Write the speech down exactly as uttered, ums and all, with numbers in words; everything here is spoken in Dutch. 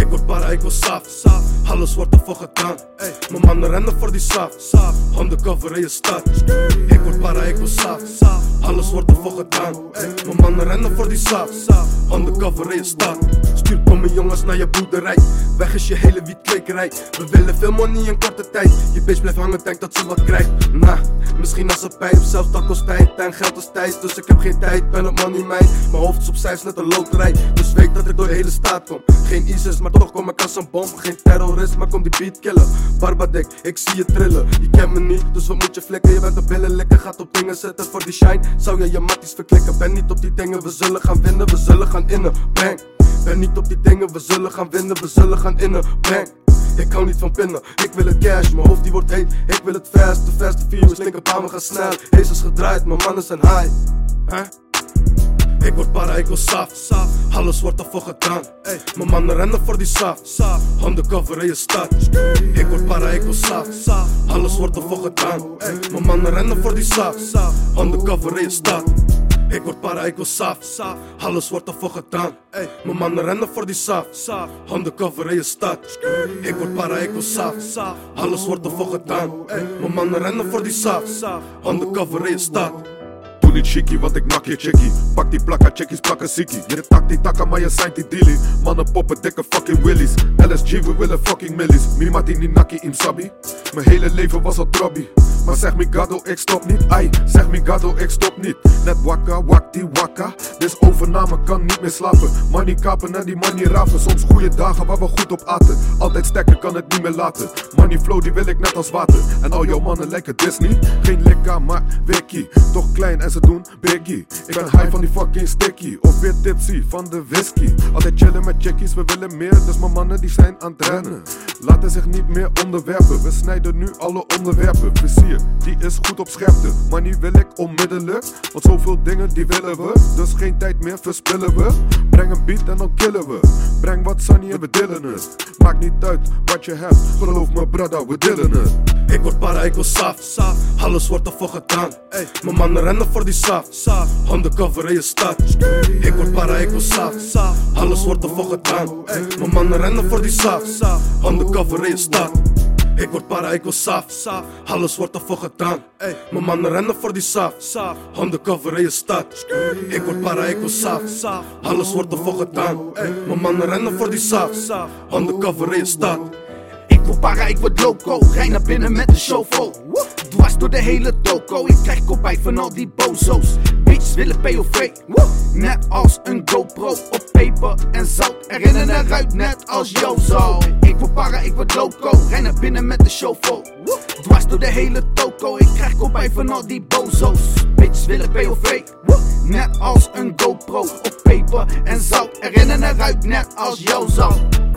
Ik word para, ik wil saf. Alles wordt ervoor gedaan. Mijn mannen rennen voor die saf. Undercover in je stad. Ik word para, ik wil saf. Alles wordt ervoor gedaan. Mijn mannen rennen voor die saf. Undercover in je stad. Stuur bommen jongens naar je boerderij. Weg is je hele wietkwekerij. We willen veel money in korte tijd. Je bitch blijft hangen, denkt dat ze wat krijgt. Nah, misschien als ze pijp. Zelfs dat kost tijd en geld is tijd. Dus ik heb geen tijd, ben op money mind. Mijn hoofd is opzij, is net een loterij. Dus weet dat ik door de hele staat kom. Geen ISIS, maar toch kom ik als een bom. Geen terrorist, maar kom die beat killen. Barbadek, ik zie je trillen. Je kent me niet, dus wat moet je flikken? Je bent op billen likken, gaat op dingen zetten voor die shine. Zou je je matties verklikken? Ben niet op die dingen, we zullen gaan winnen, we zullen gaan innen. Bang. Ben niet op die dingen, we zullen gaan winnen, we zullen gaan innen. Bang. Ik hou niet van pinnen, ik wil het cash, mijn hoofd die wordt heet. Ik wil het fast, de fast, de virus, linker baan, we gaan snel. Deze is gedraaid, mijn mannen zijn high. Huh? Ik word para, ik wil saf. Alles wordt ervoor gedaan. Mijn mannen rennen voor die saf. Undercover in je stad. Ik word para, ik wil saf. Alles wordt ervoor gedaan. Mijn mannen rennen voor die saf. Undercover in je stad. Ik word para, ik wil saf. Alles wordt ervoor gedaan. Mijn mannen rennen voor die saf. Undercover in je stad. Ik word para, ik wil saf. Alles wordt ervoor gedaan. Mijn mannen rennen voor die saf. Undercover in je stad. Doe niet chickie, want ik nak je chickie. Pak die plakka, chickies plakken zikkie. Je tak die takka, maar je zijn die dealie. Mannen poppen dikke fucking willies. L S G, we willen fucking millies. Mimati ni naki im sabi. Mijn hele leven was al trobby. Maar zeg Migado, ik stop niet. Ai, zeg Migado, ik stop niet. Net wakka, wak die wakka. Dus overname kan niet meer slapen. Money kapen en die money rapen. Soms goede dagen waar we goed op aten. Altijd stekken, kan het niet meer laten. Money flow, die wil ik net als water. En al jouw mannen lijken Disney. Geen likka, maar wiki. Toch klein en ze doen biggie. Ik ben high van die fucking sticky. Of weer tipsy van de whisky. Altijd chillen met chickies, we willen meer. Dus mijn mannen die zijn aan het rennen. Laten zich niet meer onderwerpen. We snijden nu alle onderwerpen. Vizier, die is goed op scherpte. Money wil ik onmiddellijk. Want zoveel dingen die willen we. Dus geen tijd meer verspillen we. Breng een beat en dan killen we. Breng wat Sunny en we dillen het. Maakt niet uit wat je hebt. Geloof me brother, we dillen het. Ik word para, ik wil saf. Alles wordt ervoor gedaan. Mijn mannen rennen voor die saf. Undercover in je stad. Ik word para, ik wil saf. Alles wordt ervoor gedaan. Mijn mannen rennen voor die saf. Undercover in je stad. Ik word para, ik wil saf. Alles wordt ervoor gedaan. Mijn mannen rennen voor die saf. Undercover in je stad. Ik word para, ik wil saf. Alles wordt ervoor gedaan. Mijn mannen rennen voor die saf. Undercover in je stad. Ik word para, ik word loco. Rij naar binnen met de showfo. Dwars door de hele toko. Ik krijg kopij van al die bozo's. Bitches willen P O V. Net als een GoPro. Op peper en zout. Erin en eruit net als Jozo. Ik word para, ik word loco. Rij naar binnen met de showfo. Dwars door de hele toko. Ik krijg kopij van al die bozo's. Bitches willen P O V. Net als een GoPro. Op peper en zout. Erin en eruit net als Jozo.